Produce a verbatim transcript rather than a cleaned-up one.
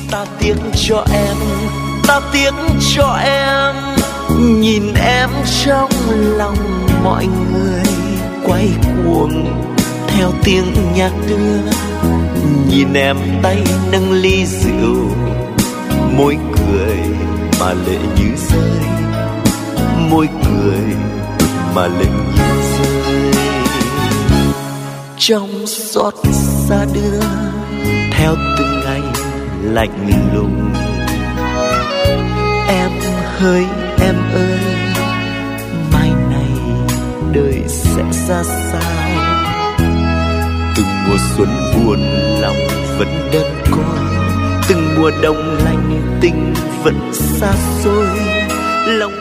Ta tiếc cho em, ta tiếc cho em. Nhìn em trong lòng mọi người quay cuồng theo tiếng nhạc đưa. Nhìn em tay nâng ly rượu, môi cười mà lệ như rơi, môi cười mà lệ như rơi. Trong xót xa đưa theo từng ngày lạnh lùng. Em hỡi em ơi, mai này đời sẽ ra sao? Từng mùa xuân buồn lòng vẫn đơn côi, từng mùa đông lạnh tình vẫn xa xôi. Lòng